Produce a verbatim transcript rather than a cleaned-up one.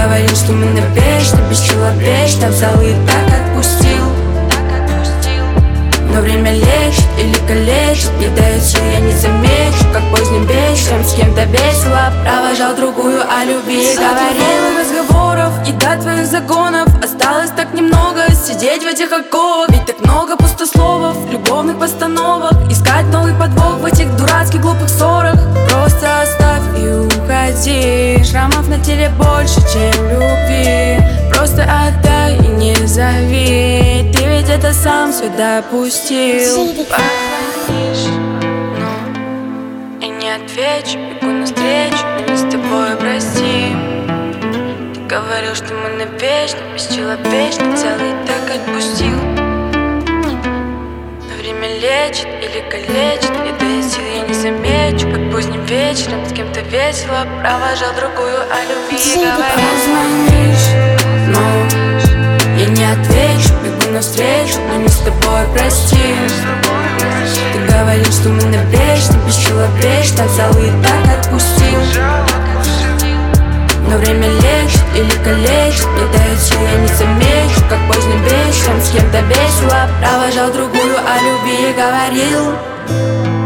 говорил, что мы навечно, бесчеловечно взял и так отпустил. Но время лечит или калечит, не дает сил, я не замечу, как поздним вечером с кем-то весело провожал другую о любви. Говорил разговоров и до твоих загонов осталось так немного сидеть в этих оковах. Ведь так много пустословов, любовных постановок, искать новый подвох в этих дурацких глупых ссорах. Просто оставь и уходи, шрамов на теле больше, чем любви. Просто отдай и не зови, ты ведь это сам все допустил. Позвонишь, но и не отвечу, бегу навстречу, но не с тобой, прости. Ты говорил, что мы навечно, бесчеловечно взял и так отпустил. Но время лечит или калечит, не дает сил, я не замечу, как поздним вечером с кем-то весело провожал другую о любви. Говорил, звонишь, но я не отвечу, бегу навстречу, но не с тобой, прости. Ты говорил, что мы навечно, бесчеловечно взял и так отпустил. Но время лечит или калечит, не дает сил, я не замечу, как поздним вечером с кем-то весело провожал другую о любви. Говорил.